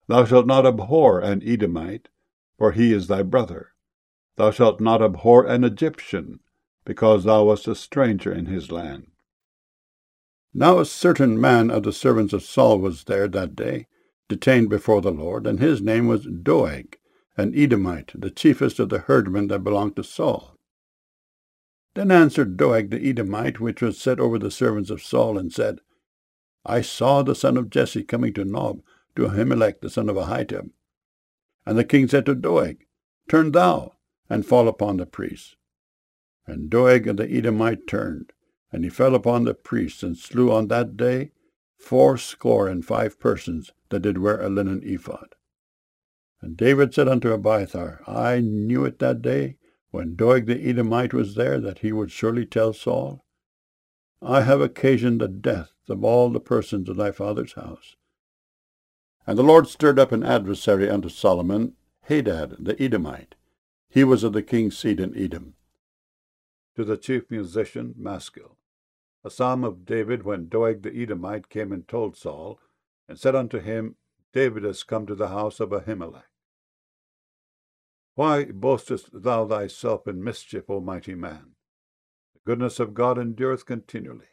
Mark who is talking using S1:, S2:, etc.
S1: Thou shalt not abhor an Edomite, for he is thy brother. Thou shalt not abhor an Egyptian, because thou wast a stranger in his land. Now a certain man of the servants of Saul was there that day, detained before the Lord, and his name was Doeg, an Edomite, the chiefest of the herdmen that belonged to Saul. Then answered Doeg the Edomite, which was set over the servants of Saul, and said, I saw the son of Jesse coming to Nob, to Ahimelech the son of Ahitub. And the king said to Doeg, Turn thou, and fall upon the priests. And Doeg the Edomite turned, and he fell upon the priests, and slew on that day 75 persons that did wear a linen ephod. And David said unto Abiathar, I knew it that day, when Doeg the Edomite was there, that he would surely tell Saul, I have occasioned the death of all the persons of thy father's house. And the Lord stirred up an adversary unto Solomon, Hadad the Edomite. He was of the king's seed in Edom. To the chief musician Maskil. A psalm of David, when Doeg the Edomite came and told Saul, and said unto him, David is come to the house of Ahimelech. Why boastest thou thyself in mischief, O mighty man? The goodness of God endureth continually.